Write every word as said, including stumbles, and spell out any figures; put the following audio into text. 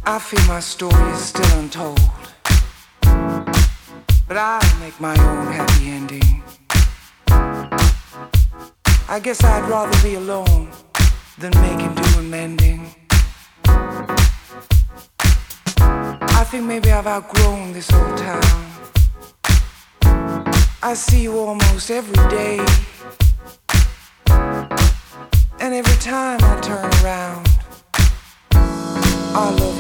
I feel my story is still untold, but I'll make my own happy ending. I guess I'd rather be alone than making do and mending. I think maybe I've outgrown this old town. I see you almost every day, and every time I turn around, our love